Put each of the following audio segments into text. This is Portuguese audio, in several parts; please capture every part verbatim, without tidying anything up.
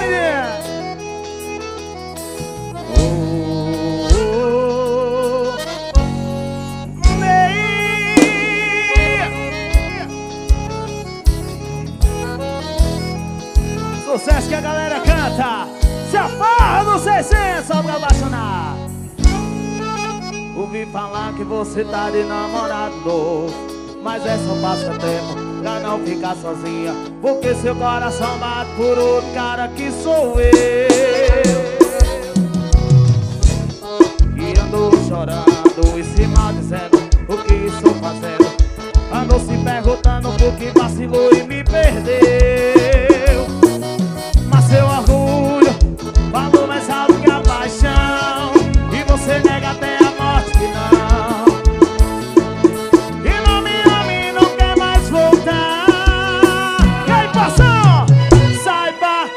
Sucesso que a galera canta. Se afarra no seiscentos, só pra apaixonar. Ouvi falar que você tá de namorado novo, mas é só passatempo pra não ficar sozinha, porque seu coração bate por outro cara que sou eu. E andou chorando e se maldizendo o que estou fazendo. Andou se perguntando por que vacilou e me perdeu. Mas seu orgulho falou mais alto que a paixão, e você nega até a morte que não. E não me ama e não quer mais voltar. E aí, passou? Saiba,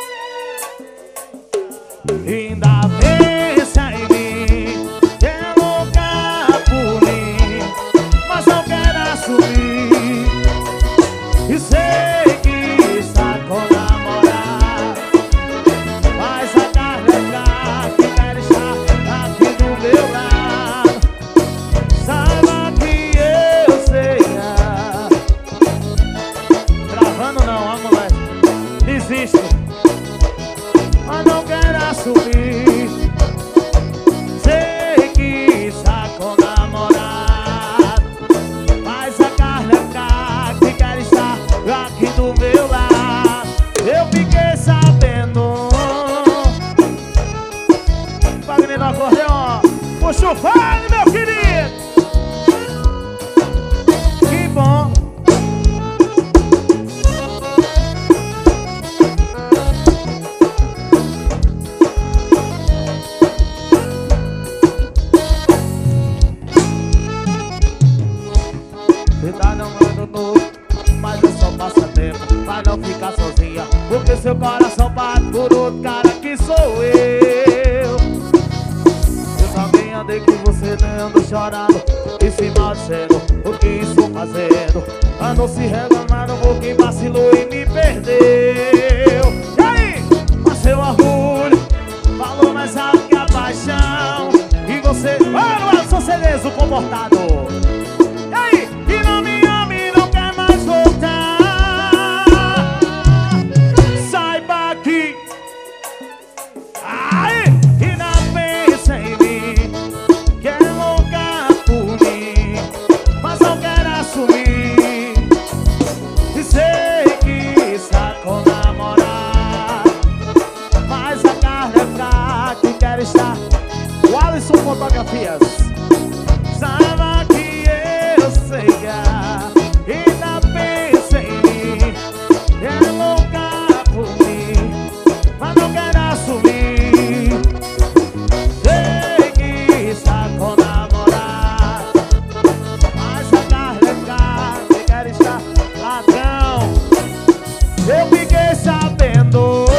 ainda pensa em mim, quer louca por mim, mas não quer assumir. E sei que está com namorado, mas a carga é fraca, quer estar aqui do meu lado. Saiba que eu sei. ah. Gravando não, ó moleque, desisto, mas não quero assumir. Sei que está com namorado, mas a carne é fraca e quer estar aqui do meu lado. Eu fiquei sabendo. Wagner no acordeão, puxa o fone, meu querido. Que bom. Você tá namorando novo, mas é só passatempo pra não ficar sozinha, porque seu coração bate por outro cara que sou eu. Eu também andei com você, andando chorando e se maldizendo o que estou fazendo. Andou se reclamando porque vacilou e me perdeu. E aí? Mas seu orgulho falou mais alto que a paixão, e você... Olha o Alisson Cerezo, comportado. E aí? E não me ama e não quer mais voltar. Saiba que... Ai, e não pensa em mim, quer louca por mim, mas não quer assumir. E sei que está com namorado, mas a carne é fraca e quer estar. O Alisson Fotografias. Saiba que eu sei, ah, e não pensa em mim, é louca por mim, mas não quer assumir. Sei que está com namorado, mas a carne é fraca e quer estar. Ladrão, eu fiquei sabendo.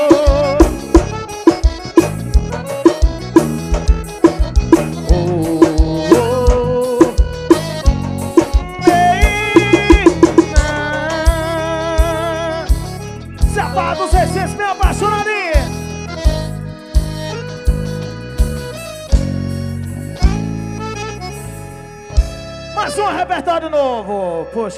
Safado seiscentos, meu apaixonadinho. Mais um repertório novo. Poxa.